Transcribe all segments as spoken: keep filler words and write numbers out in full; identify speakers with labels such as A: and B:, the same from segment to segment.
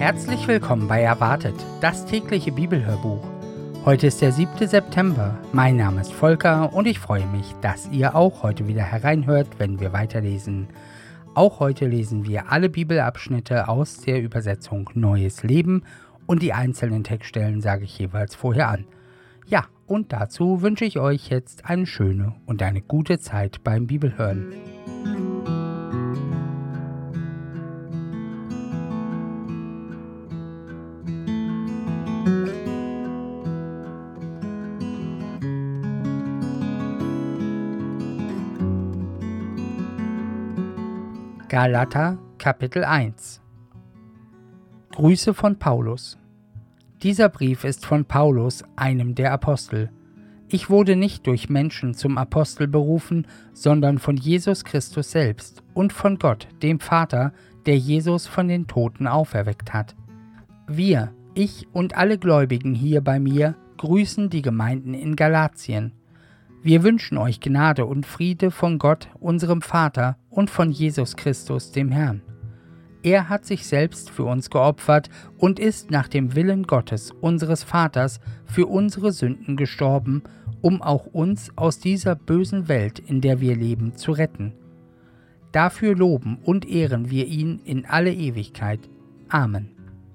A: Herzlich willkommen bei Erwartet, das tägliche Bibelhörbuch. Heute ist der siebte September. Mein Name ist Volker und ich freue mich, dass ihr auch heute wieder hereinhört, wenn wir weiterlesen. Auch heute lesen wir alle Bibelabschnitte aus der Übersetzung Neues Leben und die einzelnen Textstellen sage ich jeweils vorher an. Ja, und dazu wünsche ich euch jetzt eine schöne und eine gute Zeit beim Bibelhören. Galater, Kapitel eins. Grüße von Paulus. Dieser Brief ist von Paulus, einem der Apostel. Ich wurde nicht durch Menschen zum Apostel berufen, sondern von Jesus Christus selbst und von Gott, dem Vater, der Jesus von den Toten auferweckt hat. Wir, ich und alle Gläubigen hier bei mir, grüßen die Gemeinden in Galatien. Wir wünschen euch Gnade und Friede von Gott, unserem Vater, und von Jesus Christus, dem Herrn. Er hat sich selbst für uns geopfert und ist nach dem Willen Gottes, unseres Vaters, für unsere Sünden gestorben, um auch uns aus dieser bösen Welt, in der wir leben, zu retten. Dafür loben und ehren wir ihn in alle Ewigkeit. Amen.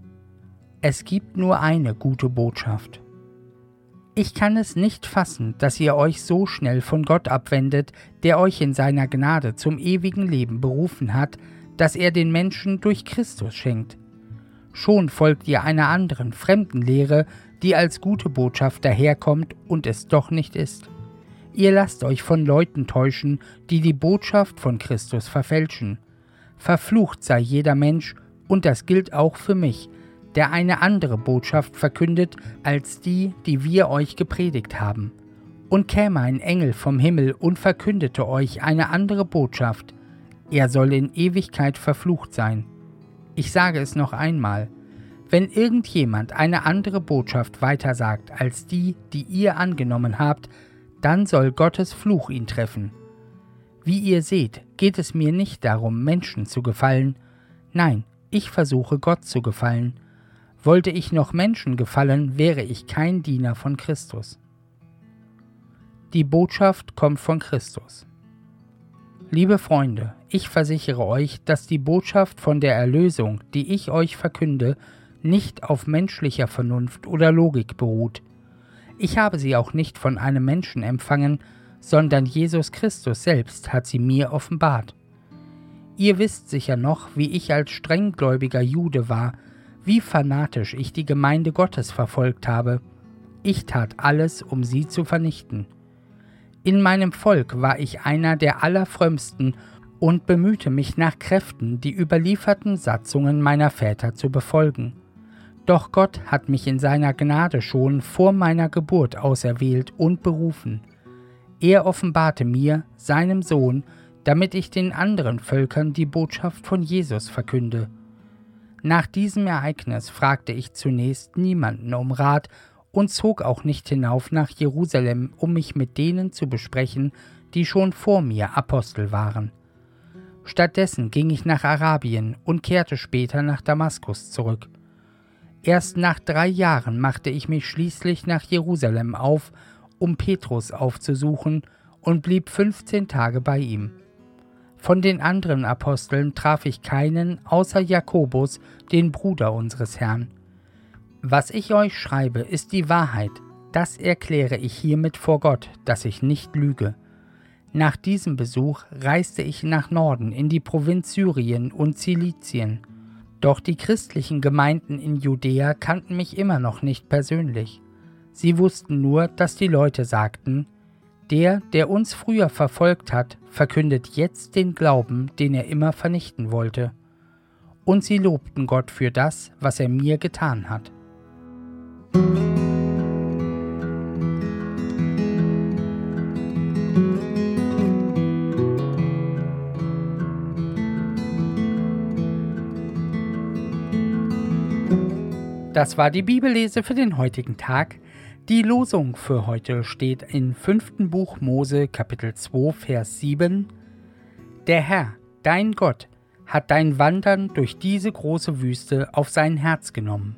A: Es gibt nur eine gute Botschaft. Ich kann es nicht fassen, dass ihr euch so schnell von Gott abwendet, der euch in seiner Gnade zum ewigen Leben berufen hat, dass er den Menschen durch Christus schenkt. Schon folgt ihr einer anderen, fremden Lehre, die als gute Botschaft daherkommt und es doch nicht ist. Ihr lasst euch von Leuten täuschen, die die Botschaft von Christus verfälschen. Verflucht sei jeder Mensch, und das gilt auch für mich, der eine andere Botschaft verkündet als die, die wir euch gepredigt haben. Und käme ein Engel vom Himmel und verkündete euch eine andere Botschaft, er soll in Ewigkeit verflucht sein. Ich sage es noch einmal, wenn irgendjemand eine andere Botschaft weitersagt als die, die ihr angenommen habt, dann soll Gottes Fluch ihn treffen. Wie ihr seht, geht es mir nicht darum, Menschen zu gefallen. Nein, ich versuche Gott zu gefallen. Wollte ich noch Menschen gefallen, wäre ich kein Diener von Christus. Die Botschaft kommt von Christus. Liebe Freunde, ich versichere euch, dass die Botschaft von der Erlösung, die ich euch verkünde, nicht auf menschlicher Vernunft oder Logik beruht. Ich habe sie auch nicht von einem Menschen empfangen, sondern Jesus Christus selbst hat sie mir offenbart. Ihr wisst sicher noch, wie ich als strenggläubiger Jude war, wie fanatisch ich die Gemeinde Gottes verfolgt habe. Ich tat alles, um sie zu vernichten. In meinem Volk war ich einer der Allerfrömmsten und bemühte mich nach Kräften, die überlieferten Satzungen meiner Väter zu befolgen. Doch Gott hat mich in seiner Gnade schon vor meiner Geburt auserwählt und berufen. Er offenbarte mir, seinem Sohn, damit ich den anderen Völkern die Botschaft von Jesus verkünde. Nach diesem Ereignis fragte ich zunächst niemanden um Rat und zog auch nicht hinauf nach Jerusalem, um mich mit denen zu besprechen, die schon vor mir Apostel waren. Stattdessen ging ich nach Arabien und kehrte später nach Damaskus zurück. Erst nach drei Jahren machte ich mich schließlich nach Jerusalem auf, um Petrus aufzusuchen, und blieb fünfzehn Tage bei ihm. Von den anderen Aposteln traf ich keinen, außer Jakobus, den Bruder unseres Herrn. Was ich euch schreibe, ist die Wahrheit. Das erkläre ich hiermit vor Gott, dass ich nicht lüge. Nach diesem Besuch reiste ich nach Norden in die Provinz Syrien und Zilizien. Doch die christlichen Gemeinden in Judäa kannten mich immer noch nicht persönlich. Sie wussten nur, dass die Leute sagten: Der, der uns früher verfolgt hat, verkündet jetzt den Glauben, den er immer vernichten wollte. Und sie lobten Gott für das, was er mir getan hat. Das war die Bibellese für den heutigen Tag. Die Losung für heute steht in fünften Buch Mose, Kapitel zwei, Vers sieben. Der Herr, dein Gott, hat dein Wandern durch diese große Wüste auf sein Herz genommen.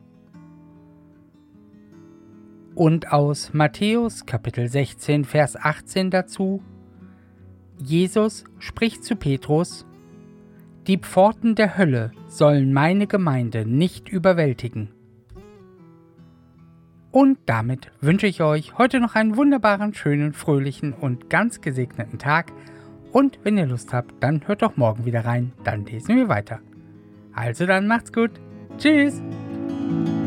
A: Und aus Matthäus Kapitel sechzehn, Vers achtzehn dazu: Jesus spricht zu Petrus: Die Pforten der Hölle sollen meine Gemeinde nicht überwältigen. Und damit wünsche ich euch heute noch einen wunderbaren, schönen, fröhlichen und ganz gesegneten Tag. Und wenn ihr Lust habt, dann hört doch morgen wieder rein, dann lesen wir weiter. Also dann macht's gut. Tschüss!